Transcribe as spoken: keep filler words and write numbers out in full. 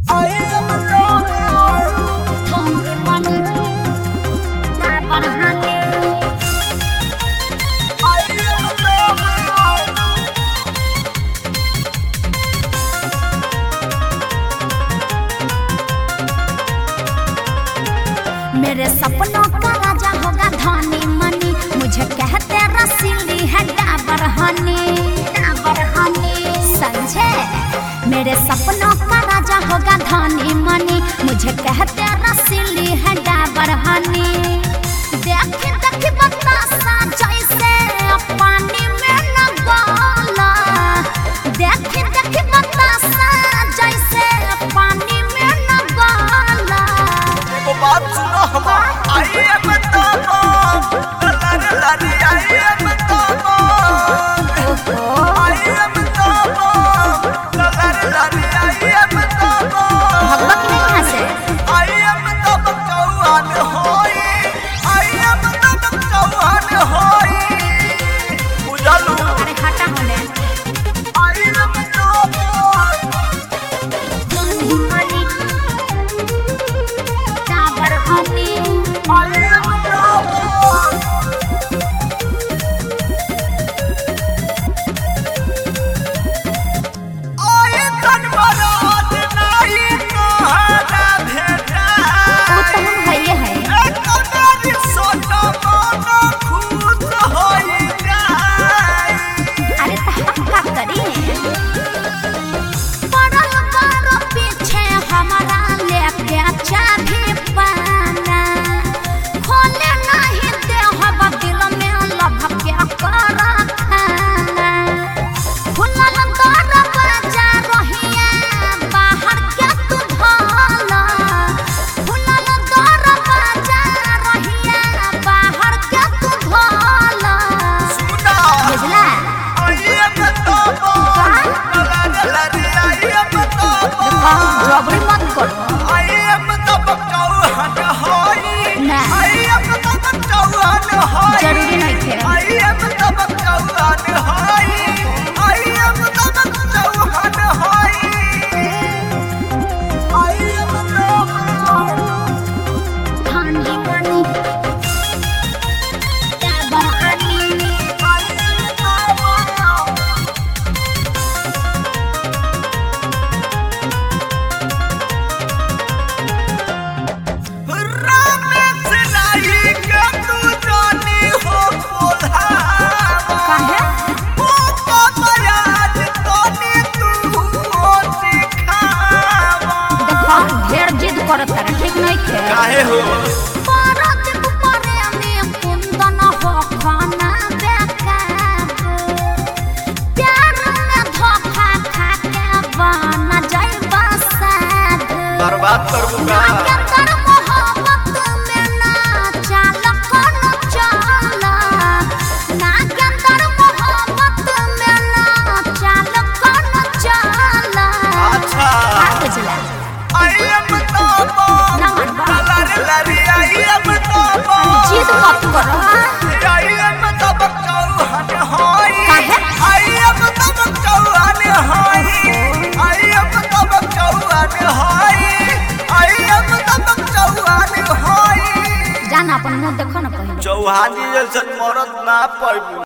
मेरे सपनों का राजा होगा धनी मनी, मुझे कहते रसीली है डाबर हनी, डाबर हनी समझे। मेरे सपनों का राजा होगा धनी मनी, मुझे कहते रसीली है डाबर हनी। देख देख बतासा जैसे पानी में न गला, देख देख बतासा जैसे पानी में न गला। बात सुनो हमारा आइए बताओ लरी लरी आइए बताओ आइए बताओ लरी लरी आइए बताओ भगवत नहीं यहाँ से आइए बताओ चौहान होई आइए बताओ चौहान होई बुझलू अरे हटा होने आइए बताओ जबरी मत करो। आइए बताओ चौहान होई आइए बताओ चौहान होई जरूरी नहीं थे। आइए बताओ चौहान होई आइए बताओ चौहान होई आइए बताओ ठंडी पानी डाबर हनी आइए बताओ ठीक नहीं थे। काहे हो परत परे में कुंदन हो खाना बेकाबू, प्यार में धोखा खा के बन जाइबा साधु। बर्बाद करबू का नागेंद्र मोहब्बत में ना चाल कोनो चाल, नागेंद्र मोहब्बत में ना चाल कोनो चाल। अच्छा बुझला आइए बताओ लरी लरी आइए बताओ जिद मत करो। आइए बताओ चौहान होई आइए बताओ चौहान होई आइए बताओ चौहान होई आइए बताओ चौहान होई जाना अपन मुंह देखो ना पहले। चौहान जी जैसन मरद ना पाइबू।